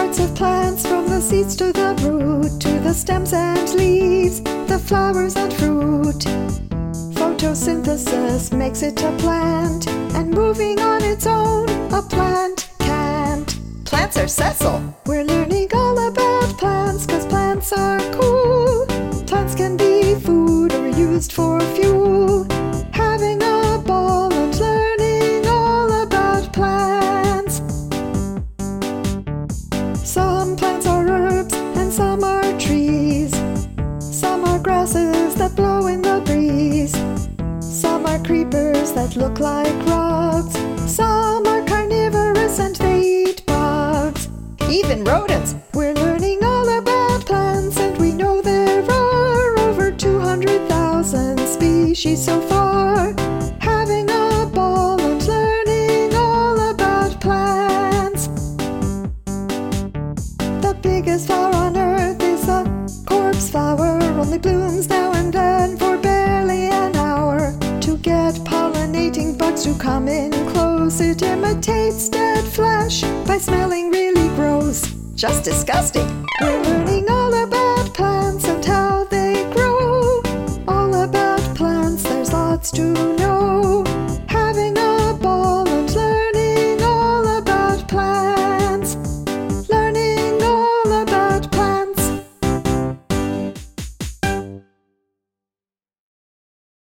parts of plants, from the seeds to the root, to the stems and leaves, the flowers and fruit. Photosynthesis makes it a plant, and moving on its own, a plant can't. Plants are sessile. We're learning all about plants, 'cause plants are cool. Plants can be food or used for fuel. Having a ball and learning all about plants. Some plants are herbs and some are trees. Some are grasses that blow in the breeze. Some are creepers that look like rugs. Some are carnivorous and they eat bugs. Even rodents. We're learning all about plants, and we know there are over 200,000 species so far. Having a ball and learning all about plants. The biggest flower on earth is a corpse flower. Only blooms now and then for barely an hour. To get pollinating bugs to come in close, it imitates dead flesh by smelling really gross. Just disgusting. We're learning all about plants and how they grow. All about plants, there's lots to know.